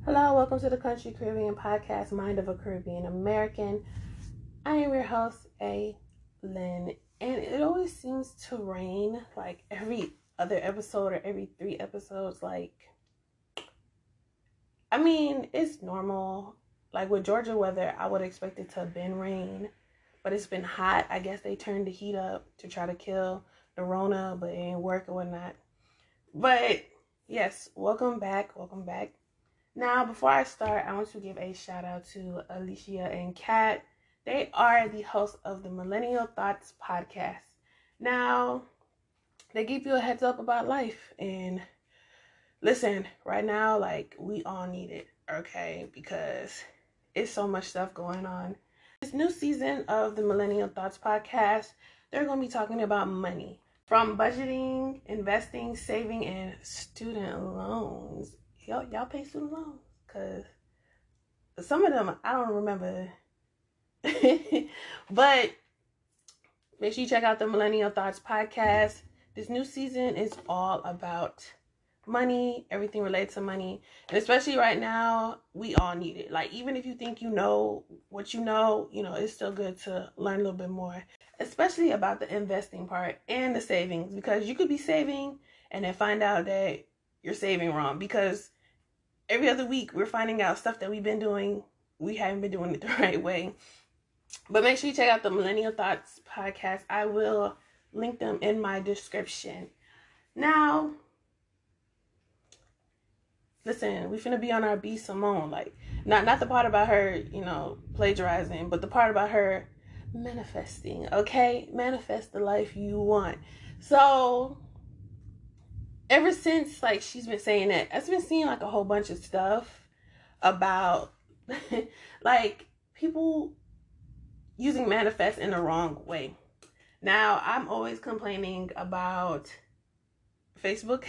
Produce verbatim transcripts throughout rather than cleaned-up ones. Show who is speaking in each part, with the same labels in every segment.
Speaker 1: Hello, welcome to the Country Caribbean Podcast, Mind of a Caribbean American. I am your host, A. Lynn, and it always seems to rain like every other episode or every three episodes. Like, I mean, it's normal. Like with Georgia weather, I would expect it to have been rain, but it's been hot. I guess they turned the heat up to try to kill the Rona, but it ain't work or whatnot. But yes, welcome back, welcome back. Now, before I start, I want to give a shout out to Alicia and Kat. They are the hosts of the Millennial Thoughts podcast. Now, they give you a heads up about life. And listen, right now, like, we all need it, okay? Because it's so much stuff going on. This new season of the Millennial Thoughts podcast, they're going to be talking about money. From budgeting, investing, saving, and student loans. Y'all, y'all pay student loans? Because some of them, I don't remember. But make sure you check out the Millennial Thoughts podcast. This new season is all about money, everything related to money. And especially right now, we all need it. Like, even if you think you know what you know, you know, it's still good to learn a little bit more. Especially about the investing part and the savings. Because you could be saving and then find out that you're saving wrong, because every other week we're finding out stuff that we've been doing, we haven't been doing it the right way. But make sure you check out the Millennial Thoughts podcast. I will link them in my description. Now, listen, we finna be on our B. Simone, like not not the part about her, you know, plagiarizing, but the part about her manifesting. Okay, manifest the life you want. So ever since, like, she's been saying that, I've been seeing, like, a whole bunch of stuff about, like, people using manifest in the wrong way. Now, I'm always complaining about Facebook.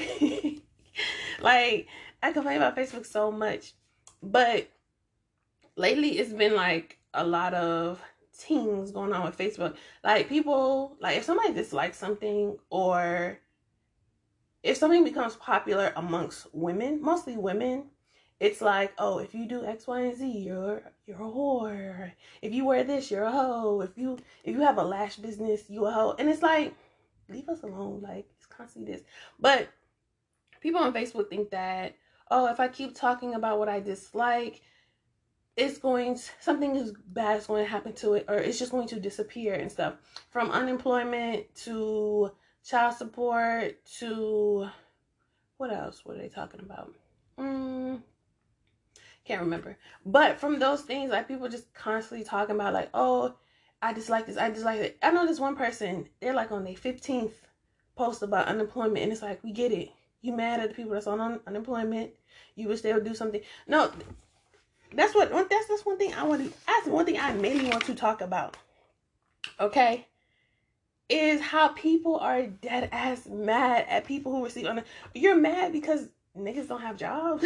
Speaker 1: Like, I complain about Facebook so much. But lately, it's been, like, a lot of things going on with Facebook. Like, people, like, if somebody dislikes something, or if something becomes popular amongst women, mostly women, it's like, oh, if you do X, Y, and Z, you're you're a whore. If you wear this, you're a hoe. If you if you have a lash business, you a hoe. And it's like, leave us alone. Like, it's constantly this. But people on Facebook think that, oh, if I keep talking about what I dislike, it's going to, something is bad is going to happen to it, or it's just going to disappear and stuff. From unemployment to child support to what else were they talking about? Mm, can't remember. But from those things, like, people just constantly talking about, like, oh, I dislike this, I dislike it. I know this one person, they're like on their fifteenth post about unemployment, and it's like, we get it. You mad at the people that's on un- unemployment? You wish they would do something. No, that's what that's that's one thing I want to. That's one thing I mainly want to talk about. Okay. Is how people are dead ass mad at people who receive on. You're mad because niggas don't have jobs.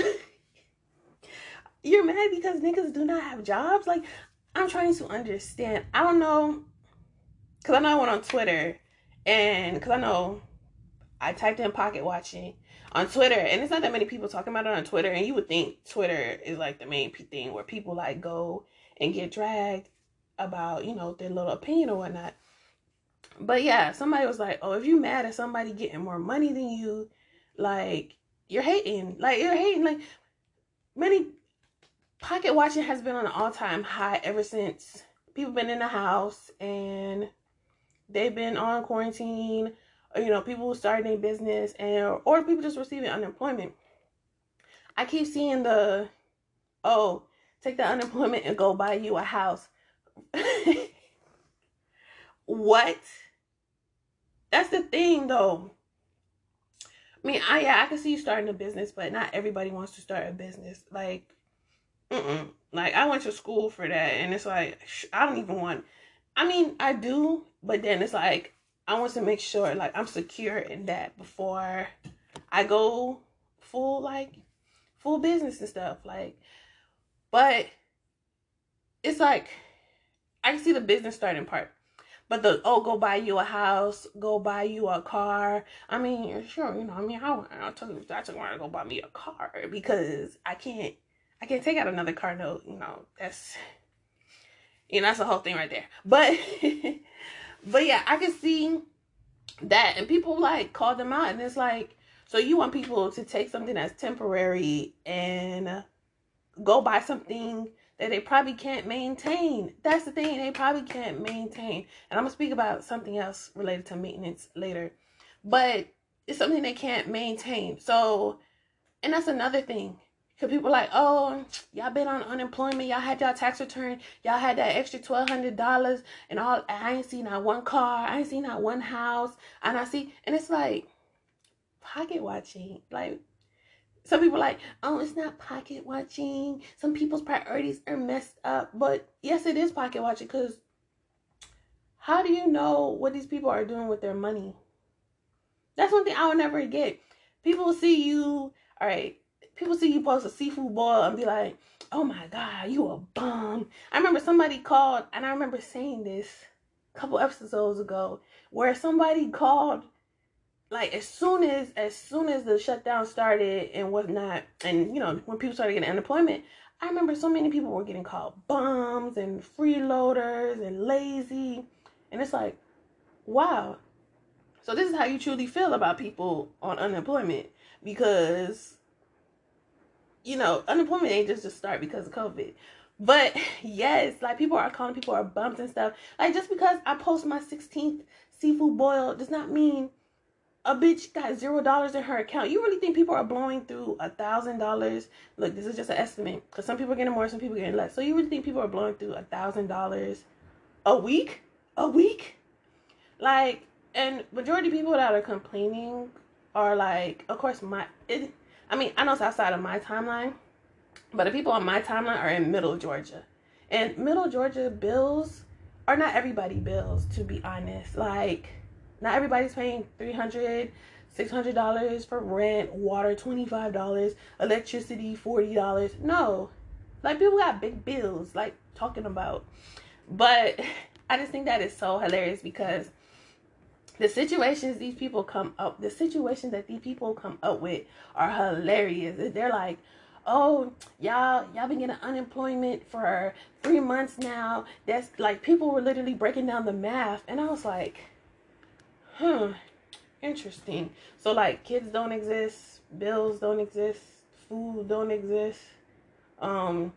Speaker 1: You're mad because niggas do not have jobs. Like, I'm trying to understand. I don't know, because I know I went on Twitter, and because I know I typed in pocket watching on Twitter, and it's not that many people talking about it on Twitter, and you would think Twitter is like the main thing where people like go and get dragged about, you know, their little opinion or whatnot. But yeah, somebody was like, oh, if you mad at somebody getting more money than you, like, you're hating. Like, you're hating. Like, many, pocket watching has been on an all-time high ever since people been in the house and they've been on quarantine, or, you know, people starting their business, and or people just receiving unemployment. I keep seeing the, oh, take the unemployment and go buy you a house. What? That's the thing, though. I mean, I yeah, I can see you starting a business, but not everybody wants to start a business. Like, mm-mm. Like, I went to school for that, and it's like, I don't even want. I mean, I do, but then it's like, I want to make sure, like, I'm secure in that before I go full, like, full business and stuff. Like, but it's like, I can see the business starting part. But the, oh, go buy you a house, go buy you a car. I mean, sure, you know, I mean, I, I took, I took her to go buy me a car because I can't, I can't take out another car note. You know, that's, you know, that's the whole thing right there. But, but yeah, I can see that. And people like call them out. And it's like, so you want people to take something that's temporary and go buy something that they probably can't maintain. That's the thing. They probably can't maintain. And I'm going to speak about something else related to maintenance later. But it's something they can't maintain. So, and that's another thing. Because people are like, oh, y'all been on unemployment. Y'all had y'all tax return. Y'all had that extra twelve hundred dollars. And all. I ain't seen not one car. I ain't seen not one house. And I see. And it's like, pocket watching. Like, some people are like, oh, it's not pocket watching. Some people's priorities are messed up. But yes, it is pocket watching. Because how do you know what these people are doing with their money? That's one thing I would never get. People see you, all right, people see you post a seafood boil and be like, oh my God, you a bum. I remember somebody called, and I remember saying this a couple episodes ago, where somebody called, like, as soon as, as soon as the shutdown started and whatnot, and, you know, when people started getting unemployment, I remember so many people were getting called bums and freeloaders and lazy. And it's like, wow. So this is how you truly feel about people on unemployment, because, you know, unemployment ain't just to start because of COVID. But yes, like, people are calling people are bums and stuff. Like, just because I post my sixteenth seafood boil does not mean a bitch got zero dollars in her account. You really think people are blowing through a thousand dollars? Look, this is just an estimate, because some people are getting more, some people are getting less. So you really think people are blowing through a thousand dollars a week? A week? Like, and majority of people that are complaining are like, of course, my, it, I mean, I know it's outside of my timeline, but the people on my timeline are in middle Georgia. And middle Georgia bills are not everybody bills, to be honest. Like, not everybody's paying three hundred dollars, six hundred dollars for rent, water twenty-five dollars, electricity forty dollars. No. Like, people got big bills, like, talking about. But I just think that is so hilarious, because the situations these people come up, the situations that these people come up with are hilarious. They're like, oh, y'all, y'all been getting unemployment for three months now. That's like, people were literally breaking down the math. And I was like, huh, interesting. So, like, kids don't exist, bills don't exist, food don't exist, um,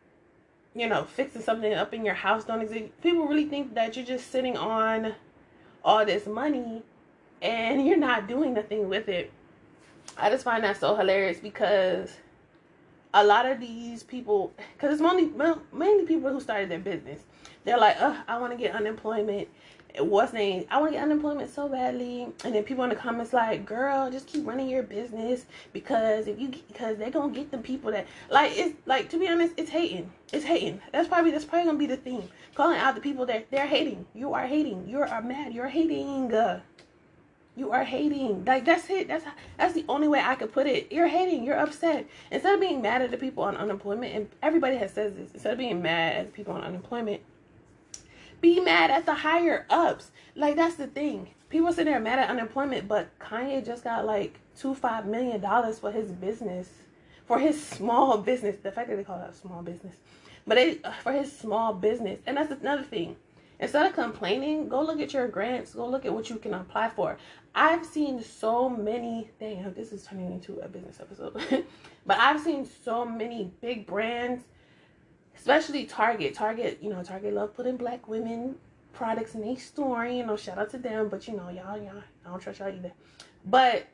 Speaker 1: you know, fixing something up in your house don't exist. People really think that you're just sitting on all this money and you're not doing nothing with it. I just find that so hilarious, because a lot of these people, because it's mainly, mainly people who started their business, they're like, oh, I want to get unemployment. What's name? I want to get unemployment so badly. And then people in the comments like, girl, just keep running your business, because if you, because they're gonna get the people that, like, it's like, to be honest, it's hating. It's hating. That's probably that's probably gonna be the theme. Calling out the people that they're hating. You are hating. You are mad. You're hating. You are hating. Like, that's it. That's that's the only way I could put it. You're hating. You're upset. Instead of being mad at the people on unemployment, and everybody has said this, instead of being mad at the people on unemployment, be mad at the higher ups. Like, that's the thing. People sit there mad at unemployment, but Kanye just got like two five million dollars for his business, for his small business. The fact that they call it a small business, but they for his small business, and that's another thing. Instead of complaining, go look at your grants. Go look at what you can apply for. I've seen so many. Damn, this is turning into a business episode. But I've seen so many big brands, especially Target. Target, you know, Target love putting black women products in their store. You know, shout out to them. But, you know, y'all, y'all, I don't trust y'all either. But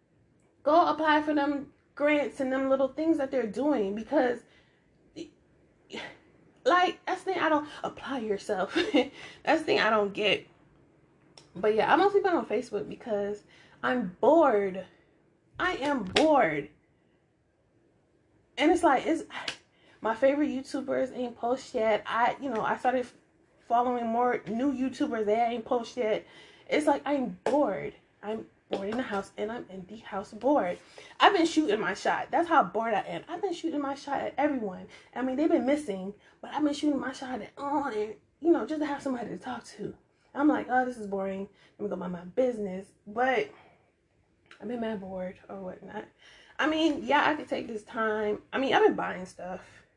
Speaker 1: go apply for them grants and them little things that they're doing, because, like, that's the thing I don't, apply yourself. That's the thing I don't get. But yeah, I mostly been on Facebook because I'm bored. I am bored. And it's like, it's, my favorite YouTubers ain't post yet. I, you know, I started following more new YouTubers. They ain't post yet. It's like, I'm bored. I'm bored in the house, and I'm in the house bored. I've been shooting my shot. That's how bored I am. I've been shooting my shot at everyone. I mean, they've been missing, but I've been shooting my shot at all, and, you know, just to have somebody to talk to. I'm like, oh, this is boring. Let me go about my business. But I've been mad bored or whatnot. I mean, yeah, I could take this time. I mean, I've been buying stuff,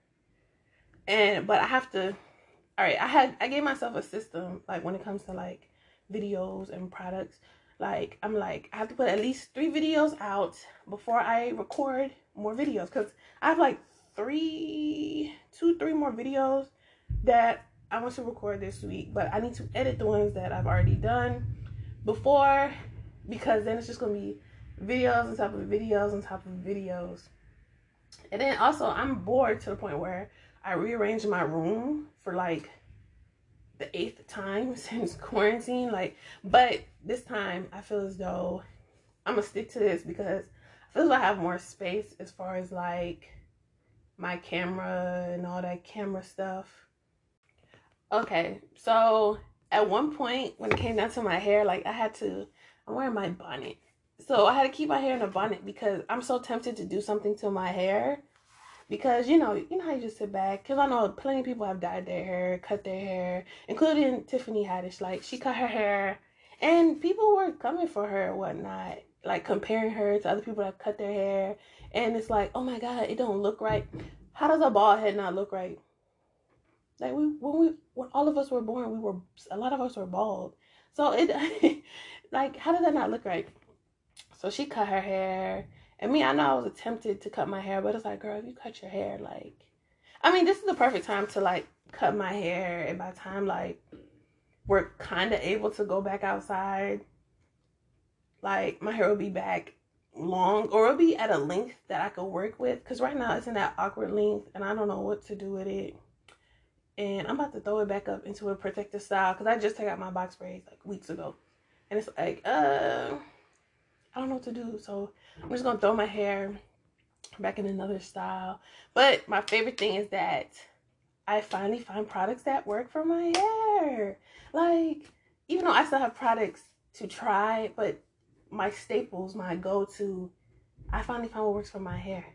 Speaker 1: and but I have to. All right, I had I gave myself a system like when it comes to like videos and products. Like I'm like I have to put at least three videos out before I record more videos because I have like three, two, three more videos that I want to record this week, but I need to edit the ones that I've already done before because then it's just gonna be videos on top of videos on top of videos. And then also I'm bored to the point where I rearranged my room for like the eighth time since quarantine. Like, but this time I feel as though I'm gonna stick to this because I feel as though I have more space as far as like my camera and all that camera stuff. Okay, so at one point when it came down to my hair, like I had to, I'm wearing my bonnet. So I had to keep my hair in a bonnet because I'm so tempted to do something to my hair. Because, you know, you know how you just sit back. Because I know plenty of people have dyed their hair, cut their hair, including Tiffany Haddish. Like, she cut her hair, and people were coming for her and whatnot. Like, comparing her to other people that cut their hair. And it's like, oh my God, it don't look right. How does a bald head not look right? Like, we when we when all of us were born, we were, a lot of us were bald. So, it, like, how does that not look right? So, she cut her hair. And me, I know I was tempted to cut my hair, but it's like, girl, if you cut your hair, like, I mean, this is the perfect time to, like, cut my hair. And by the time, like, we're kind of able to go back outside, like, my hair will be back long, or it'll be at a length that I could work with. Because right now, it's in that awkward length, and I don't know what to do with it. And I'm about to throw it back up into a protective style, because I just took out my box braids, like, weeks ago. And it's like, uh... I don't know what to do, so I'm just gonna throw my hair back in another style. But my favorite thing is that I finally find products that work for my hair. Like, even though I still have products to try, but my staples, my go-to, I finally found what works for my hair.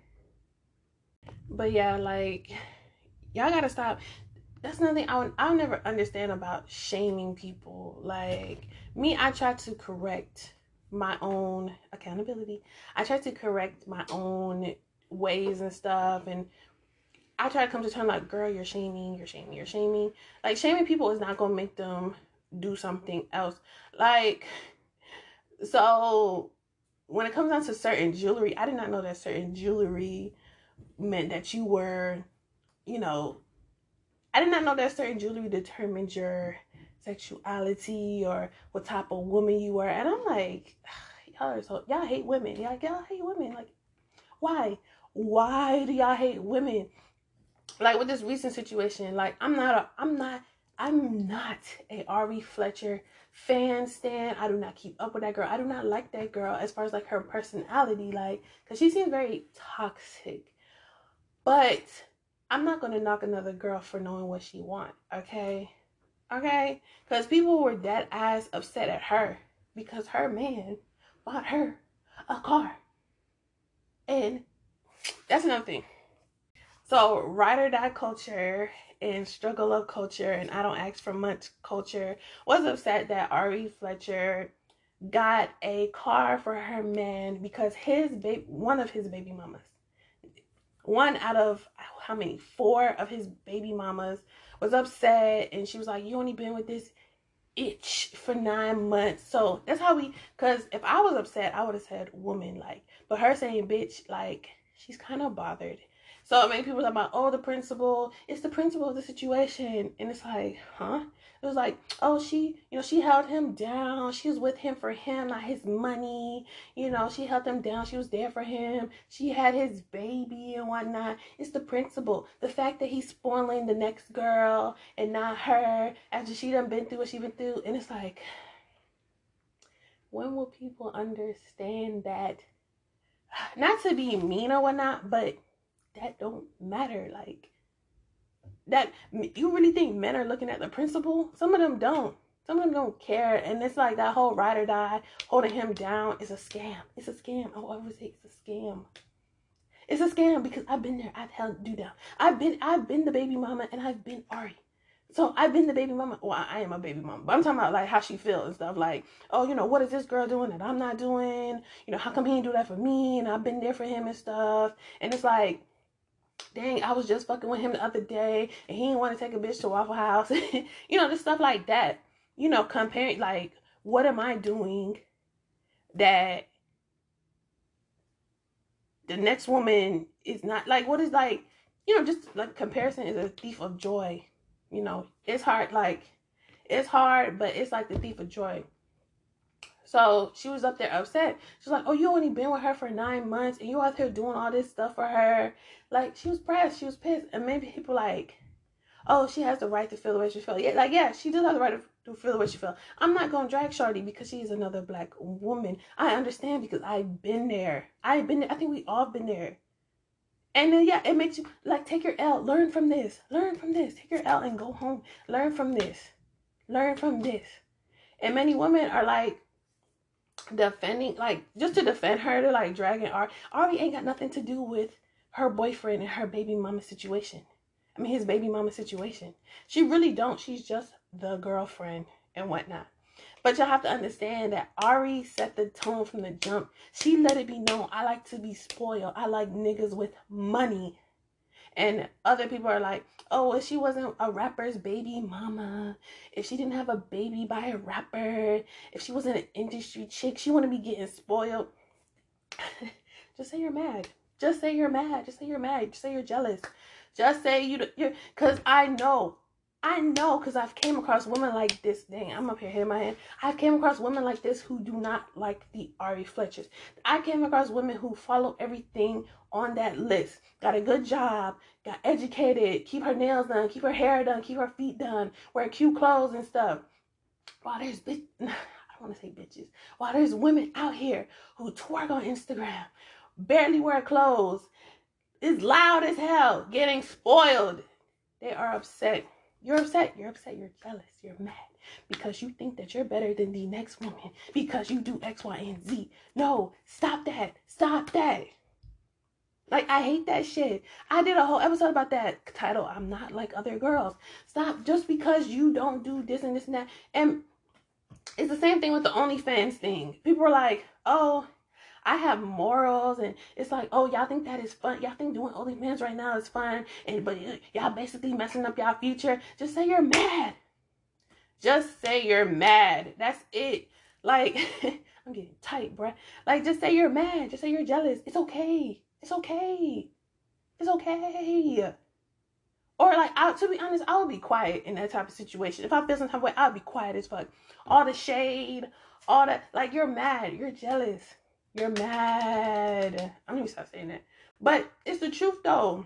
Speaker 1: But yeah, like, y'all gotta stop. That's another thing I'll, I'll never understand about shaming people. Like, me, I try to correct my own accountability. I try to correct my own ways and stuff, and I try to come to terms like, girl, you're shaming, you're shaming, you're shaming. Like, shaming people is not gonna make them do something else. Like, so when it comes down to certain jewelry, I did not know that certain jewelry meant that you were, you know, I did not know that certain jewelry determined your sexuality or what type of woman you were. And I'm like, y'all are so, y'all hate women. Y'all, y'all hate women. Like, why? Why do y'all hate women? Like, with this recent situation, like, I'm not a, I'm not, I'm not a Ari Fletcher fan stan. I do not keep up with that girl. I do not like that girl as far as, like, her personality, like, because she seems very toxic. But I'm not going to knock another girl for knowing what she wants, okay? Okay? Because people were dead ass upset at her because her man bought her a car. And that's another thing. So, ride or die culture and struggle up culture and I don't ask for much culture was upset that Ari Fletcher got a car for her man because his baby, one of his baby mamas, one out of how many, four of his baby mamas was upset, and she was like, you only been with this itch for nine months. So that's how we, because if I was upset, I would have said woman, like, but her saying bitch, like, she's kind of bothered. So many people talk about, oh, the principal, it's the principal of the situation. And it's like, huh? It was like, oh, she, you know, she held him down. She was with him for him, not his money. You know, she held him down. She was there for him. She had his baby and whatnot. It's the principal. The fact that he's spoiling the next girl and not her after she done been through what she been through. And it's like, when will people understand that? Not to be mean or whatnot, but that don't matter. Like, that, you really think men are looking at the principal? Some of them don't. Some of them don't care. And it's like that whole ride or die, holding him down is a scam. It's a scam. I always say it's a scam. It's a scam because I've been there. I've held dude down. I've been, I've been the baby mama and I've been Ari. So I've been the baby mama. Well, I am a baby mama, but I'm talking about like how she feels and stuff. Like, oh, you know, what is this girl doing that I'm not doing? You know, how come he didn't do that for me? And I've been there for him and stuff. And it's like, dang, I was just fucking with him the other day, and he didn't want to take a bitch to Waffle House. You know, just stuff like that. You know, comparing, like, what am I doing that the next woman is not, like, what is, like, you know, just, like, comparison is a thief of joy. You know, it's hard, like, it's hard, but it's like the thief of joy. So she was up there upset. She's like, oh, you only been with her for nine months and you out here doing all this stuff for her. Like, she was pressed. She was pissed. And maybe people like, oh, she has the right to feel the way she feels. Yeah, like, yeah, she does have the right to feel the way she feels. I'm not going to drag Shorty because she's another black woman. I understand because I've been there. I've been there. I think we all been there. And then, yeah, it makes you, like, take your L. Learn from this. Learn from this. Take your L and go home. Learn from this. Learn from this. And many women are like, defending, like, just to defend her, to like dragging Ari. Ari ain't got nothing to do with her boyfriend and her baby mama situation. I mean, his baby mama situation. She really don't. She's just the girlfriend and whatnot. But y'all have to understand that Ari set the tone from the jump. She let it be known, I like to be spoiled. I like niggas with money. And other people are like, oh, if she wasn't a rapper's baby mama, if she didn't have a baby by a rapper, if she wasn't an industry chick, she wouldn't be getting spoiled. Just say you're mad. Just say you're mad. Just say you're mad. Just say you're jealous. Just say you, you're, because I know, I know, because I've came across women like this. Dang, I'm up here hitting my head. I've came across women like this who do not like the Ari Fletchers. I came across women who follow everything on that list. Got a good job, got educated, keep her nails done, keep her hair done, keep her feet done, wear cute clothes and stuff. While there's bitch, I don't want to say bitches. While there's women out here who twerk on Instagram, barely wear clothes, is loud as hell, getting spoiled. They are upset. You're upset. You're upset. You're jealous. You're mad because you think that you're better than the next woman because you do X, Y, and Z. No, stop that. Stop that. Like, I hate that shit. I did a whole episode about that title. I'm not like other girls. Stop just because you don't do this and this and that. And it's the same thing with the OnlyFans thing. People are like, oh, I have morals, and it's like, oh, y'all think that is fun. Y'all think doing OnlyFans right now is fun, and but y'all basically messing up y'all future. Just say you're mad. Just say you're mad. That's it. Like, I'm getting tight, bruh. Like, just say you're mad. Just say you're jealous. It's okay. It's okay. It's okay. Or like, I, to be honest, I would be quiet in that type of situation. If I feel some type of way, I'd be quiet as fuck. All the shade, all that, like, you're mad. You're jealous. You're mad. I'm gonna stop saying that. But it's the truth though.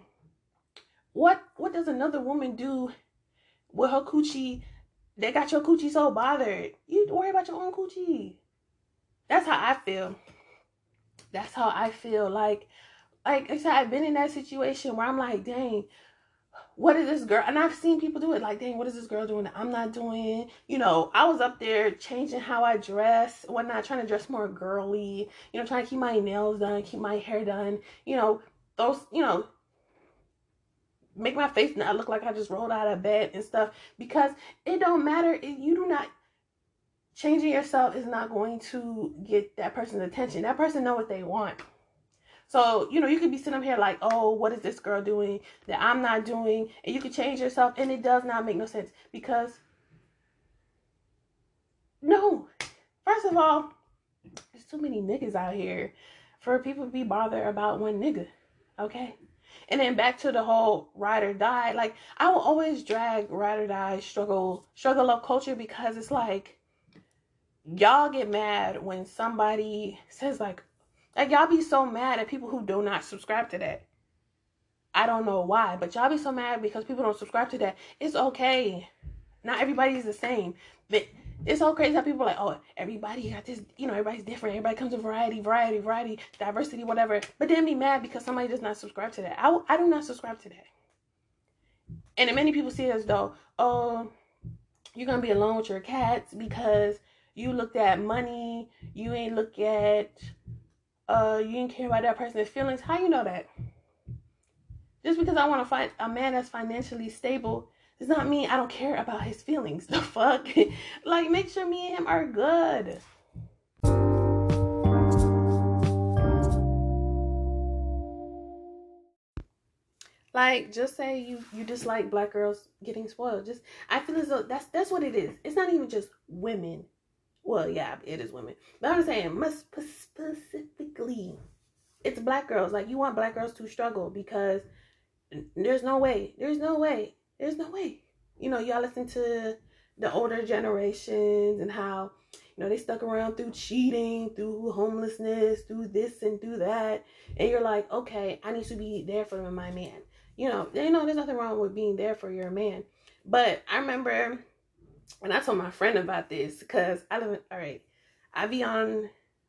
Speaker 1: What what does another woman do with her coochie that got your coochie so bothered? You worry about your own coochie. That's how I feel. That's how I feel. Like, like I said, I've been in that situation where I'm like, dang, what is this girl? And I've seen people do it. Like, dang, what is this girl doing that I'm not doing? You know, I was up there changing how I dress, whatnot, trying to dress more girly, you know, trying to keep my nails done, keep my hair done, you know, those, you know, make my face not look like I just rolled out of bed and stuff. Because it don't matter. If you do not, changing yourself is not going to get that person's attention. That person know what they want. So, you know, you could be sitting up here like, oh, what is this girl doing that I'm not doing? And you could change yourself, and it does not make no sense. Because, no. First of all, there's too many niggas out here for people to be bothered about one nigga. Okay? And then back to the whole ride or die. Like, I will always drag ride or die, struggle, struggle up culture, because it's like, y'all get mad when somebody says like, Like, y'all be so mad at people who do not subscribe to that. I don't know why, but y'all be so mad because people don't subscribe to that. It's okay. Not everybody's the same. But it's so crazy how people are like, oh, everybody got this, you know, everybody's different. Everybody comes in variety, variety, variety, diversity, whatever. But then be mad because somebody does not subscribe to that. I, I do not subscribe to that. And then many people see it as though, oh, you're going to be alone with your cats because you looked at money. You ain't look at... Uh, you didn't care about that person's feelings. How you know that? Just because I want to find a man that's financially stable does not mean I don't care about his feelings. The fuck? Like, make sure me and him are good. Like, just say you you dislike black girls getting spoiled. Just, I feel as though that's that's what it is. It's not even just women. Well, yeah, it is women. But I'm saying, must specifically, it's black girls. Like, you want black girls to struggle because there's no way. There's no way. There's no way. You know, y'all listen to the older generations and how, you know, they stuck around through cheating, through homelessness, through this and through that. And you're like, okay, I need to be there for my man. You know, you know, there's nothing wrong with being there for your man. But I remember, and I told my friend about this because I live in, all right, I be on,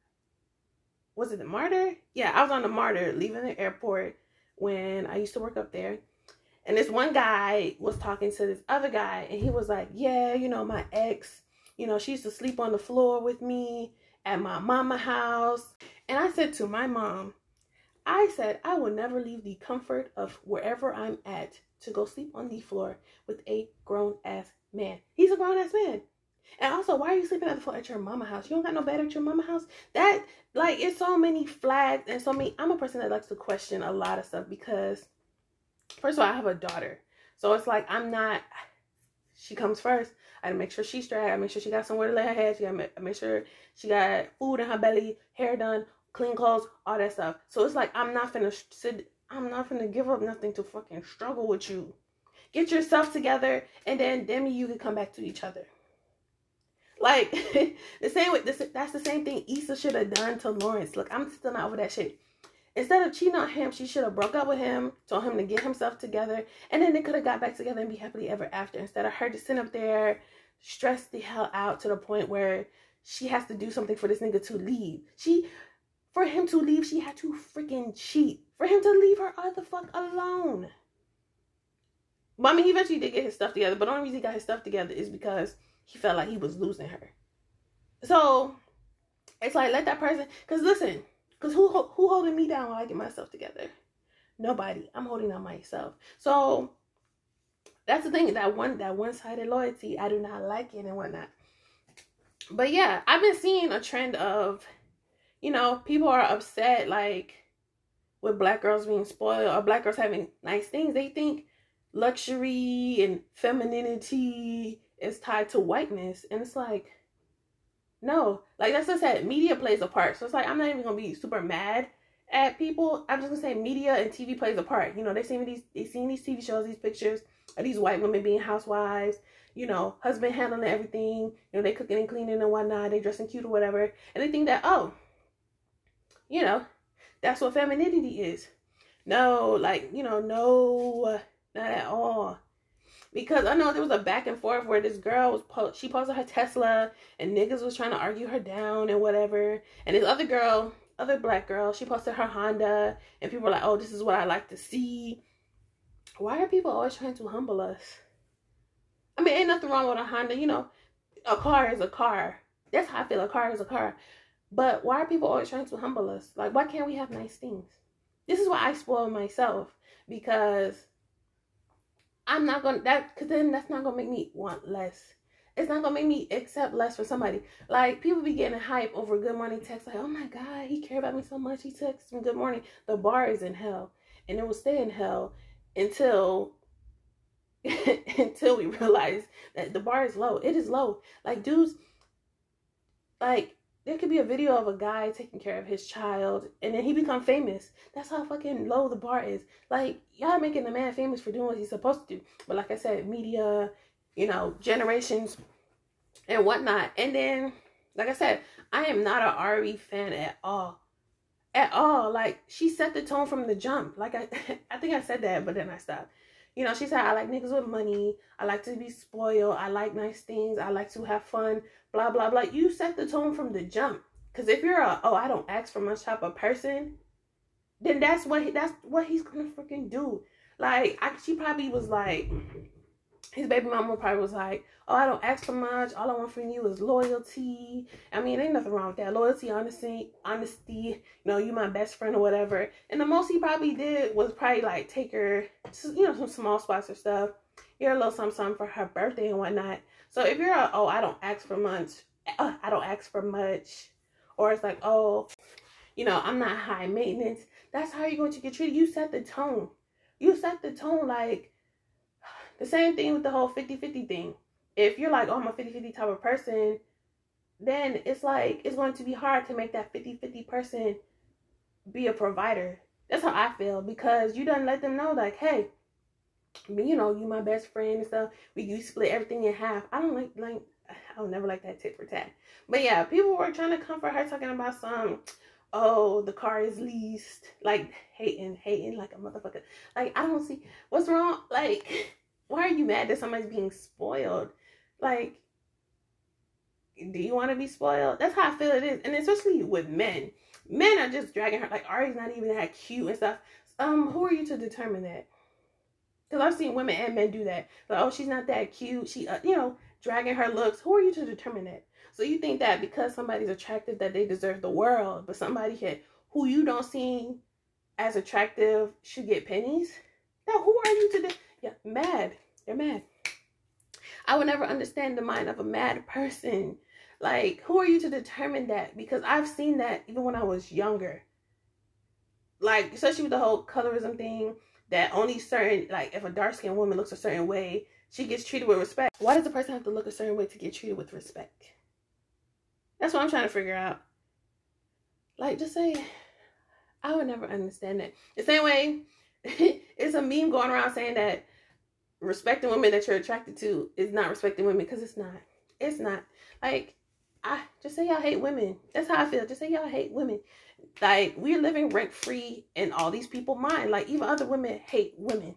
Speaker 1: was it the MARTA? Yeah, I was on the MARTA leaving the airport when I used to work up there. And this one guy was talking to this other guy, and he was like, yeah, you know, my ex, you know, she used to sleep on the floor with me at my mama house. And I said to my mom, I said, I will never leave the comfort of wherever I'm at to go sleep on the floor with a grown-ass man. He's a grown-ass man. And also, why are you sleeping at the floor at your mama house? You don't got no bed at your mama house? That, like, it's so many flags and so many. I'm a person that likes to question a lot of stuff because, first of all, I have a daughter. So it's like, I'm not, she comes first. I gotta make sure she's straight. I gotta make sure she got somewhere to lay her head. She gotta make sure she got food in her belly, hair done, clean clothes, all that stuff. So it's like, I'm not finna sit, I'm not finna give up nothing to fucking struggle with you. Get yourself together, and then then you can come back to each other. Like, the same way, this, that's the same thing Issa should have done to Lawrence. Look, I'm still not over that shit. Instead of cheating on him, she should have broke up with him, told him to get himself together, and then they could have got back together and be happily ever after. Instead of her just sitting up there, stressed the hell out to the point where she has to do something for this nigga to leave. She, for him to leave, she had to freaking cheat. For him to leave her all the fuck alone. But I mean, he eventually did get his stuff together, but the only reason he got his stuff together is because he felt like he was losing her. So, it's like, let that person, because listen, because who, who holding me down while I get myself together? Nobody. I'm holding on myself. So, that's the thing, that one, that one-sided loyalty, I do not like it and whatnot. But yeah, I've been seeing a trend of, you know, people are upset, like, with black girls being spoiled or black girls having nice things. They think luxury and femininity is tied to whiteness. And it's like, no. Like, that's just that media plays a part. So it's like, I'm not even going to be super mad at people. I'm just going to say media and T V plays a part. You know, they see these, they seen these T V shows, these pictures of these white women being housewives, you know, husband handling everything, you know, they cooking and cleaning and whatnot, they dressing cute or whatever. And they think that, oh, you know, that's what femininity is. No, like, you know, no, not at all. Because I know there was a back and forth where this girl was, po- she posted her Tesla and niggas was trying to argue her down and whatever. And this other girl, other black girl, she posted her Honda and people were like, oh, this is what I like to see. Why are people always trying to humble us? I mean, ain't nothing wrong with a Honda. You know, a car is a car. That's how I feel. A car is a car. But why are people always trying to humble us? Like, why can't we have nice things? This is why I spoil myself. Because I'm not going to, that, because then that's not going to make me want less. It's not going to make me accept less for somebody. Like, people be getting hype over good morning text. Like, oh my God, he cared about me so much. He texted me good morning. The bar is in hell. And it will stay in hell until, until we realize that the bar is low. It is low. Like, dudes, like, there could be a video of a guy taking care of his child and then he become famous. That's how fucking low the bar is. Like, y'all making the man famous for doing what he's supposed to do. But like I said, media, you know, generations and whatnot. And then, like I said, I am not an Ari fan at all. At all. Like, she set the tone from the jump. Like, I, I think I said that, but then I stopped. You know, she said, I like niggas with money. I like to be spoiled. I like nice things. I like to have fun. Blah, blah, blah. You set the tone from the jump. Because if you're a, oh, I don't ask for much type of person, then that's what he, that's what he's going to freaking do. Like, I, she probably was like, his baby mama probably was like, oh, I don't ask for much. All I want from you is loyalty. I mean, ain't nothing wrong with that. Loyalty, honesty, honesty, you know, you my best friend or whatever. And the most he probably did was probably like take her to, you know, some small spots or stuff. Get her a little something, something for her birthday and whatnot. So if you're a, oh, I don't ask for much, uh, I don't ask for much. Or it's like, oh, you know, I'm not high maintenance. That's how you're going to get treated. You set the tone. You set the tone. Like, the same thing with the whole fifty fifty thing. If you're like, oh, I'm a fifty fifty type of person, then it's like, it's going to be hard to make that fifty fifty person be a provider. That's how I feel, because you done let them know, like, hey, you know, you my best friend and stuff. We you split everything in half. I don't like, like, I don't never like that tit for tat. But yeah, people were trying to comfort her, talking about some, oh, the car is leased. Like, hating, hating like a motherfucker. Like, I don't see, what's wrong? Like, why are you mad that somebody's being spoiled? Like, do you want to be spoiled? That's how I feel it is. And especially with men. Men are just dragging her. Like, Ari's not even that cute and stuff. Um, who are you to determine that? Because I've seen women and men do that. Like, oh, she's not that cute. She, uh, you know, dragging her looks. Who are you to determine that? So you think that because somebody's attractive that they deserve the world, but somebody had, who you don't see as attractive should get pennies? Now, who are you to do? Yeah, mad. They're mad. I would never understand the mind of a mad person. Like, who are you to determine that? Because I've seen that even when I was younger. Like, especially with the whole colorism thing, that only certain, like, if a dark-skinned woman looks a certain way, she gets treated with respect. Why does the person have to look a certain way to get treated with respect? That's what I'm trying to figure out. Like, just say, I would never understand that. The same way, it's a meme going around saying that respecting women that you're attracted to is not respecting women, because it's not. It's not. Like, I just say y'all hate women. That's how I feel. Just say y'all hate women. Like, we're living rent free in all these people's mind. Like, even other women hate women,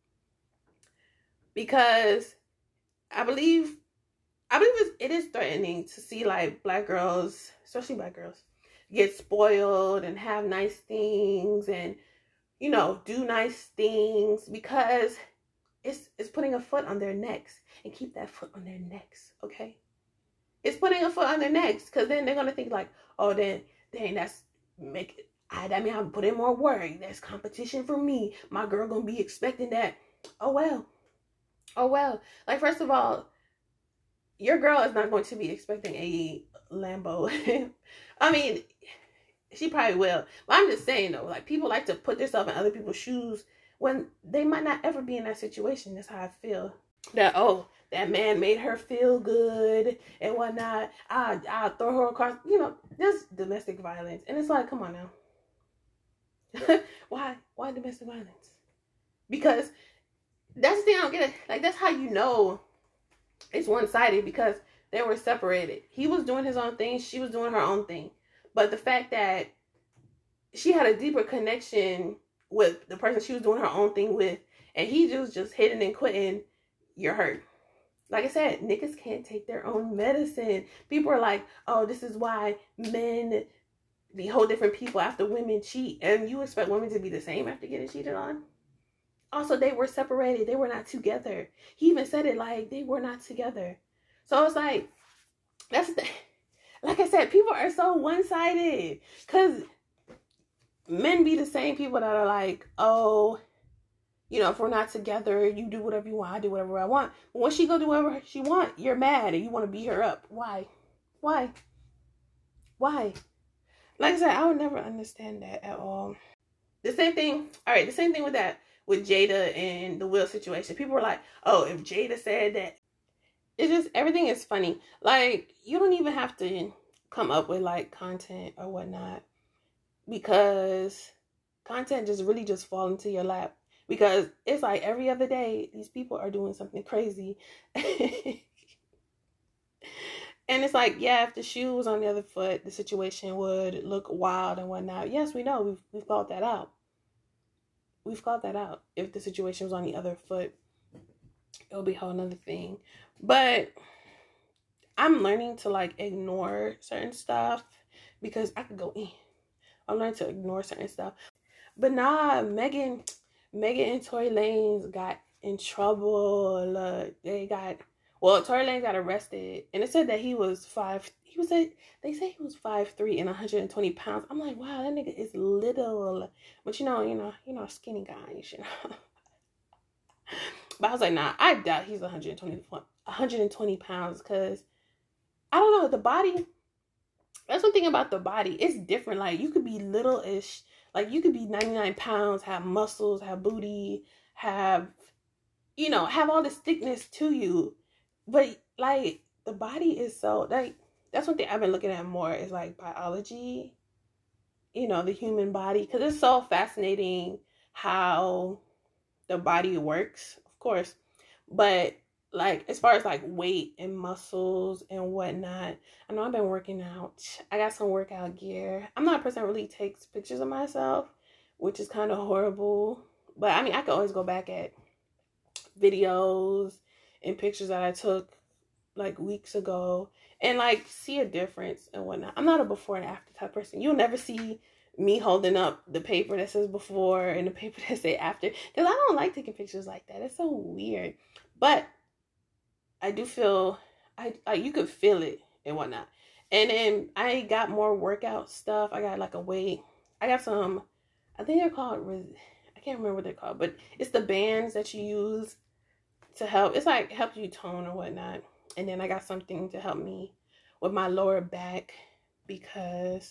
Speaker 1: because I believe, I believe it's, it is threatening to see like black girls, especially black girls, get spoiled and have nice things and, you know, do nice things, because It's, it's putting a foot on their necks, and keep that foot on their necks, okay? It's putting a foot on their necks, because then they're going to think like, oh, then, dang, that's, make it, I, that mean, I'm put in more work. There's competition for me. My girl going to be expecting that. Oh, well. Oh, well. Like, first of all, your girl is not going to be expecting a Lambo. I mean, she probably will. But I'm just saying, though, like, people like to put themselves in other people's shoes when they might not ever be in that situation. That's how I feel. That, oh, that man made her feel good and whatnot. I, I'll throw her across, you know, there's domestic violence. And it's like, come on now. Why? Why domestic violence? Because that's the thing I don't get it. Like, that's how you know it's one-sided, because they were separated. He was doing his own thing. She was doing her own thing. But the fact that she had a deeper connection with the person she was doing her own thing with, and he just just hitting and quitting, you're hurt. Like I said, niggas can't take their own medicine. People are like, oh, this is why men be whole different people after women cheat, and you expect women to be the same after getting cheated on? Also, they were separated. They were not together. He even said it, like, they were not together. So it's like, that's the, like I said, people are so one-sided, because men be the same people that are like, oh, you know, if we're not together, you do whatever you want, I do whatever I want. But when she go do whatever she want, you're mad and you want to beat her up. Why? Why? Why? Like I said, I would never understand that at all. The same thing, all right, the same thing with that, with Jada and the Will situation. People were like, oh, if Jada said that, it's just, everything is funny. Like, you don't even have to come up with, like, content or whatnot, because content just really just fall into your lap, because it's like every other day these people are doing something crazy. And it's like, yeah, if the shoe was on the other foot, the situation would look wild and whatnot. Yes, we know, we've we've called that out. We've called that out. If the situation was on the other foot, it'll be a whole nother thing. But I'm learning to like ignore certain stuff, because I could go in. I'm learning to ignore certain stuff. But nah, Megan, Megan and Tory Lanez got in trouble. Uh, they got, well, Tory Lanez got arrested, and it said that he was five, he was, a, they say he was five three and one hundred twenty pounds. I'm like, wow, that nigga is little. But you know, you know, you know, skinny guys, you know. But I was like, nah, I doubt he's one hundred twenty, one hundred twenty pounds, because I don't know, the body, that's one thing about the body. It's different. Like, you could be little-ish. Like, you could be ninety-nine pounds, have muscles, have booty, have, you know, have all this thickness to you. But, like, the body is so, like, that's one thing I've been looking at more is, like, biology. You know, the human body. Because it's so fascinating how the body works, of course. But, like, as far as, like, weight and muscles and whatnot, I know I've been working out. I got some workout gear. I'm not a person that really takes pictures of myself, which is kind of horrible. But, I mean, I could always go back at videos and pictures that I took, like, weeks ago and, like, see a difference and whatnot. I'm not a before and after type person. You'll never see me holding up the paper that says before and the paper that say after, because I don't like taking pictures like that. It's so weird. But I do feel, I, I you could feel it and whatnot. And then I got more workout stuff. I got like a weight. I got some, I think they're called, I can't remember what they're called, but it's the bands that you use to help. It's like help you tone or whatnot. And then I got something to help me with my lower back, because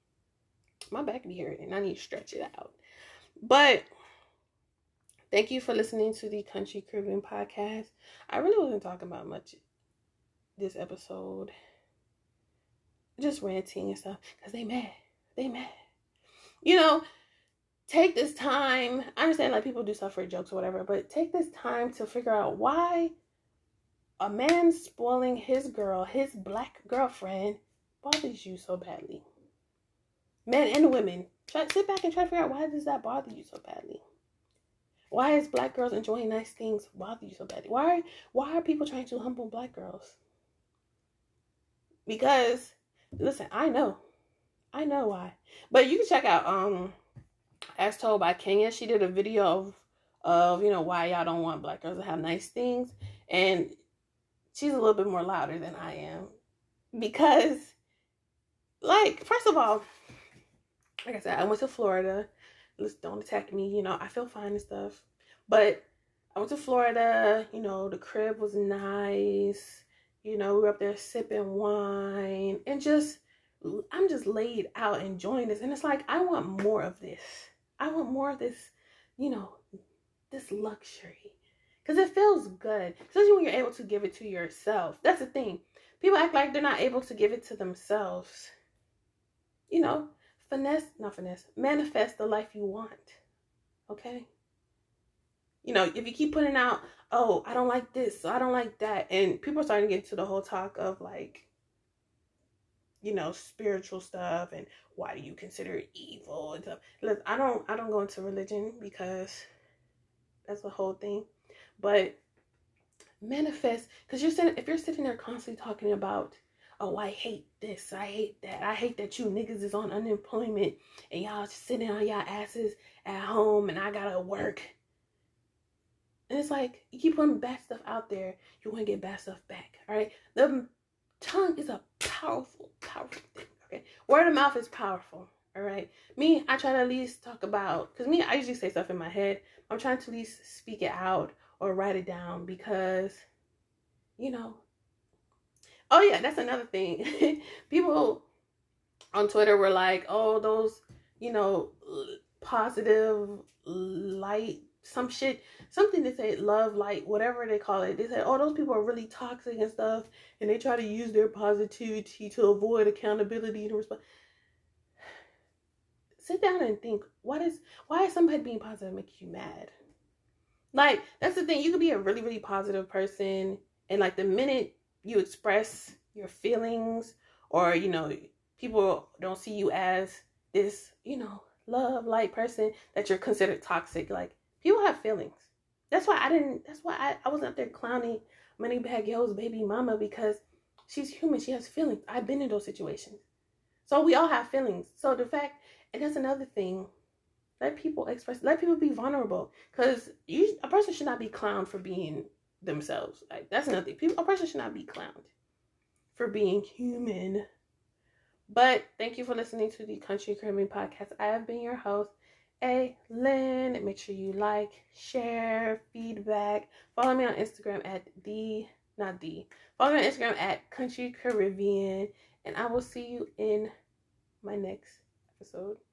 Speaker 1: my back be hurting. I need to stretch it out. But thank you for listening to the Country Caribbean podcast. I really wasn't talking about much this episode. Just ranting and stuff. Because they mad. They mad. You know, take this time. I understand like people do stuff for jokes or whatever. But take this time to figure out why a man spoiling his girl, his black girlfriend, bothers you so badly. Men and women. Try, sit back and try to figure out, why does that bother you so badly? Why is black girls enjoying nice things bother you so badly? Why, why are people trying to humble black girls? Because, listen, I know. I know why. But you can check out, um, As Told by Kenya. She did a video of, of, you know, why y'all don't want black girls to have nice things. And she's a little bit more louder than I am. Because, like, first of all, like I said, I went to Florida. Let's don't attack me. You know, I feel fine and stuff. But I went to Florida. You know, the crib was nice. You know, we were up there sipping wine. And just, I'm just laid out enjoying this. And it's like, I want more of this. I want more of this, you know, this luxury. Because it feels good. Especially when you're able to give it to yourself. That's the thing. People act like they're not able to give it to themselves. You know. Finesse, not finesse, manifest the life you want, okay? You know, if you keep putting out, oh, I don't like this, so I don't like that, and people are starting to get into the whole talk of, like, you know, spiritual stuff, and why do you consider it evil, and stuff. Look, I don't, I don't go into religion, because that's the whole thing, but manifest, because you're sitting, if you're sitting there constantly talking about, oh, I hate this, I hate that, I hate that you niggas is on unemployment and y'all just sitting on y'all asses at home and I gotta work. And it's like, you keep putting bad stuff out there, you're gonna get bad stuff back, all right? The tongue is a powerful, powerful thing, okay? Word of mouth is powerful, all right? Me, I try to at least talk about, because me, I usually say stuff in my head. I'm trying to at least speak it out or write it down because, you know, oh, yeah, that's another thing. People on Twitter were like, oh, those, you know, positive light, some shit, something to say, love, light, whatever they call it. They said, oh, those people are really toxic and stuff, and they try to use their positivity to avoid accountability and response. Sit down and think, what is, why is somebody being positive make you mad? Like, that's the thing. You could be a really, really positive person, and like the minute you express your feelings, or, you know, people don't see you as this, you know, love, light person, that you're considered toxic. Like, people have feelings. That's why I didn't, that's why I, I wasn't up there clowning Moneybagg Yo's baby mama, because she's human. She has feelings. I've been in those situations. So we all have feelings. So the fact, and that's another thing. Let people express. Let people be vulnerable. Because you, a person should not be clowned for being themselves. Like, that's nothing. People, a person should not be clowned for being human. But thank you for listening to the Country Caribbean Podcast. I have been your host, A. Lynn. Make sure you like, share, feedback. Follow me on Instagram at the, not the, follow me on Instagram at Country Caribbean. And I will see you in my next episode.